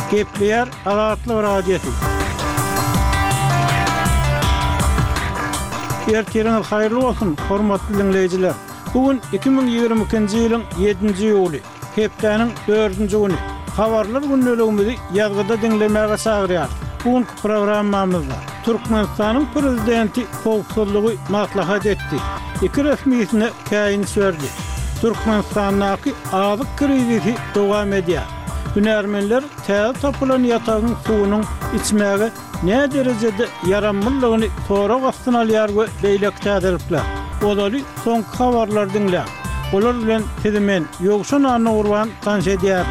Gepleyer Azatlyk Radiosu. Ertiriniz hayırlı olsun, hormatly dinleyijiler. Bugün 2022-nji ýylyň 7-nji ýuly, hepdeniň 4-nji güni. Habarlar günneligimizi ýazgyda dinlemäge çagyrýar. Bugünkü programmamyzda Türkmenistanyň prezidenti howpsuzlygy maslahat etdi. Iki resmiýetine käýin berdi. Türkmenistanyň azyk krizisi dowam edýär. Hünärmenler täze tapylan ýatagyň suwunyň içmäge ne derejede yaramlylygyny sorak astyna alýar we beýlekde edipler. Olary soň habarlar dinlä. Olar bilen tezemen ýogşan anyny urban tanşy edýär.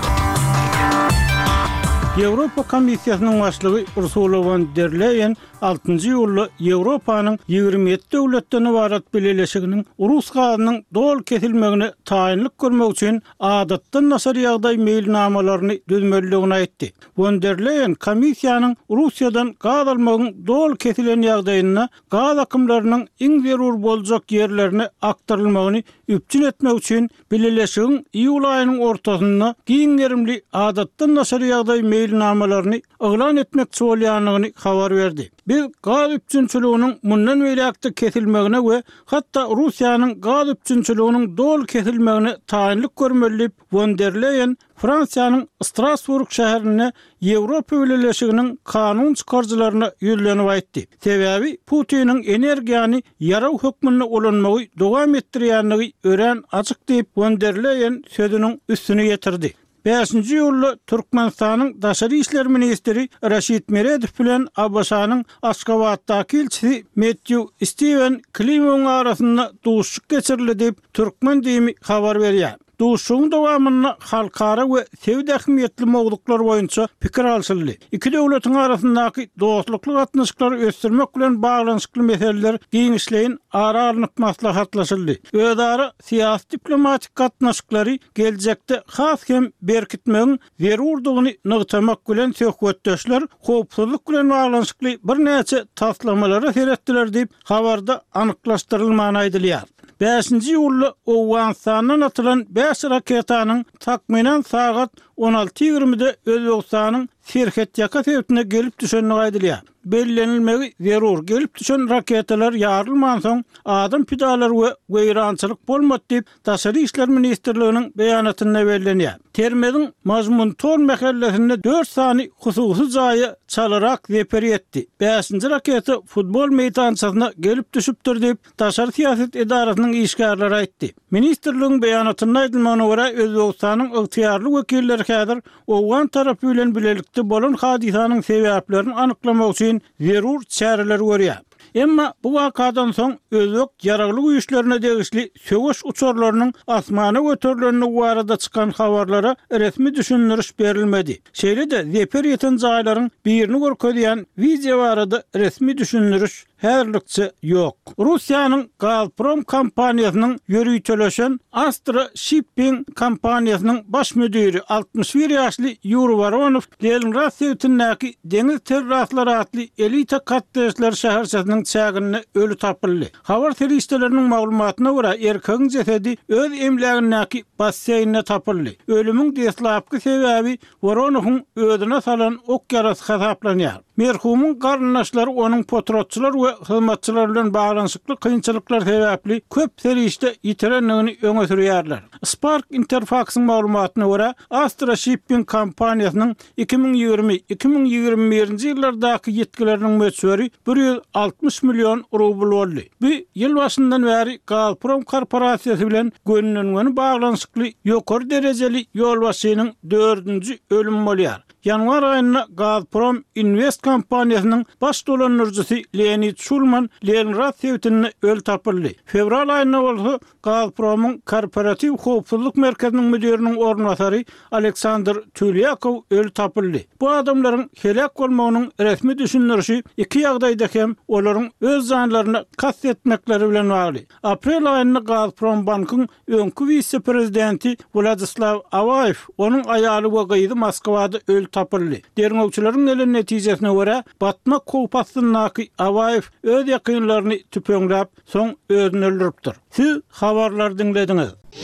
Ýewropa Komissiýasynyň başlygy Ursula von der Leyen 6-njy ýyly Ýewropanyň 27 döwletden ibaret birleşiginiň Rus gazynyň dol kesilmegine taýinlik görmek üçin adatdan nasar ýagdaý meýilnamalaryny düzmeligini aýtdy. Von der Leyen komissiýanyň Russiýadan gaz almagyň dol kesilen ýagdaýyna gaz akymlarynyň iň zerur boljak ýerlerine aktarylmagyny üpçün etmek üçin birleşigiň iýul aýynyň ortasynda giňerimli adatdan nasar ýagdaý meýilnamalaryny elan etmekçi bolýanyny habar berdi. Biz gaz üpçünçiliginiň mundan beýlekde kesilmegine we hatda Russiýanyň gaz üpçünçiliginiň dol kesilmegine taýinlik görmeli. Von der Leyen Fransiýanyň Strasburg şäherine Ýewropa Birleşiginiň kanun çykarjylaryna ýüzlenip aýtdy. Sebäbi Putiniň energiýany ýaraw hökmüne ulanmagy dowam etdirýänligi ören açyk diýip Von der Leyen sözüniň üstüne getirdi. 5-nji ýyly Türkmenistanyň daşary işler ministri Raşid Meredov bilen Abbasanyň Aşgabatdaky elçisi Matthew Steven Klimoň arasynda duşuk geçirildi diýip Türkmen diýimi habar berýär. Duşuň dowamyna halkara we sewda ähmiýetli mowduklar boýunça pikir alşyldy. Iki döwletiň arasyndaky dostlukly gatnaşyklar ösdürmek bilen baglanyşykly meseleler giňişleýin ara alınıp maslahatlaşyldy. Özara siýasy diplomatik gatnaşyklary geljekde has hem berkitmegiň zerurdygyny nygtamak bilen söhbetdeşler howpsuzlyk bilen baglanyşykly bir näçe taslamalary seretdiler diýip habarda anyklaşdyrylmagy aýdylýar. 5-nji ýyly Owganstanyň atylan 5 raketanyň takminan sagat 16:20-de Özbegistanyň Serhet ýaka sebäpine gelip düşenligi aýdylýar. Bellenilmegi zerur gelip düşen raketalar ýarylman soň adam pidalary we weýrançylyk bolmady diýip Daşary işler ministrliginiň beýanatyna bellenýär. Termediň mazmun ton mähellesinde 4 sany hususy jaýy çalarak zeper etdi. 5-nji raketa futbol meýdançygyna gelip düşüpdir diýip Daşary siýaset edarasynyň işgärleri aýtdy. Ministrligiň beýanatyna aýdylmagyna görä Özbegistanyň ygtyýarly wekilleri häzir Owgan tarapy bilen bilelikde bolan hadisanyň sebäplerini anyklamak üçin zerur çäreler görýär. Emma bu wakadan soň özbek ýaraglyk güýçlerine degişli söwüş uçurlarynyň asmana götürilenini barada çykan habarlara resmi düşündiriş berilmedi. Şeýle-de zeper ýeten jaýlaryň birini görkezýän video barada resmi düşündiriş herlikçe yok. Russiýanyň Gazprom kompaniýasynyň ýörüýteleşen Astra Shipping kompaniýasynyň baş müdiri 61 ýaşly Yuri Voronov Leningrad şäherindäki deňiz terrorlary atly elita katdeşler şäherçesiniň çägine ölü tapyldy. Habar teristleriniň maglumatyna görä erkegiň jesedi öz emlegindäki basseýne tapyldy. Ölümüň deslapky sebäbi Voronowyň özüne salan ok yarasy hasaplanýar. Merhumyň garnaşlary onuň potrotçylar we hyzmatçylar bilen baglanyşykly kynçylyklar sebäpli köp serişde ýitirenligini öňe sürýärler. Spark Interfax'yň maglumatyna görä Astra Shipping kompaniýasynyň 2020-2021-nji ýyllardaky ýetkileriniň möçberi 160 milyon rubl boldy. Bu ýyl başyndan bäri Gazprom korporasiýasy bilen gönüllüňe baglanyşykly ýokary derejeli ýolbaşçynyň 4-nji ölümi bolýar. Yanvar aýynda Gazprom Invest kompaniýasynyň baş dolanjyjy Leonid Shulman Leningrad şäherinde öl tapyldy. Fevral aýynda bolsa Gazpromyň korporativ howpsuzlyk merkeziniň müdiriniň ornwasary Aleksandr Tulyakow öl tapyldy. Bu adamlaryň helak bolmagynyň resmi düşündirişi iki ýagdaýda hem olaryň öz janlaryna kast etmekleri bilen bagly. Aprel aýynda Gazprom bankyň öňkü vice-prezidenti Vladislav Avayev onuň aýaly we gyzy Moskwada öl tapyldy. Derňowçylaryň ele netijesine görä batma kowpasynyňky Avayev öz ýakynlaryny tüpeňläp soň özüni öldüripdir. Siz habarlar dinlediňiz.